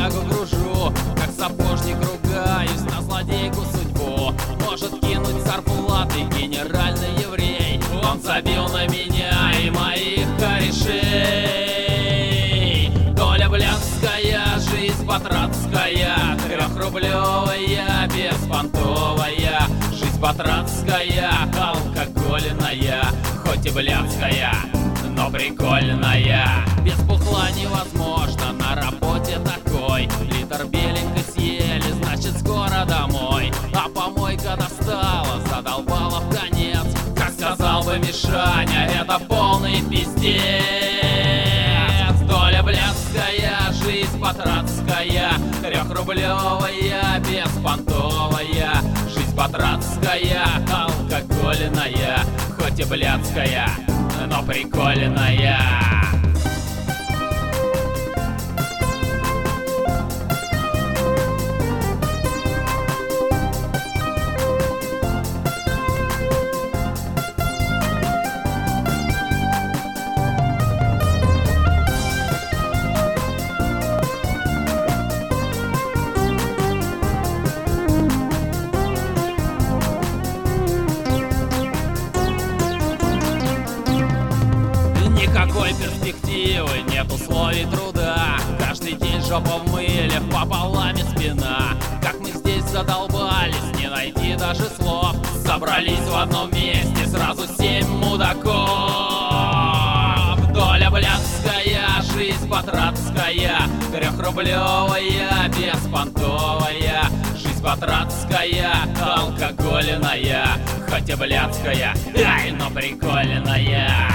тягу гружу, как сапожник ругаюсь на злодейку судьбу. Может кинуть зарплаты генеральный еврей. Он забил на меня и моих корешей. Доля блядская, жизнь батрацкая, трехрублевая, беспонтовая. Жизнь батрацкая, алкогольная, хоть и блядская, но прикольная. Без бухла невозможно, на работе такой. Литр беленькой съели, значит скоро домой. А помойка достала, задолбала в конец. Как сказал бы Мишаня, это полный пиздец. Доля блядская, жизнь батрацкая, трехрублевая, беспонтовая. Жизнь батрацкая, алкогольная, хоть и блядская, но прикольная. Никакой перспективы, нет условий труда. Каждый день жопа в мыле, пополам и спина. Как мы здесь задолбались, не найти даже слов. Собрались в одном месте сразу 7 мудаков. Доля блядская, жизнь батрацкая, трехрублевая, беспонтовая. Жизнь батрацкая, алкогольная, хоть и блядская, ай, но прикольная.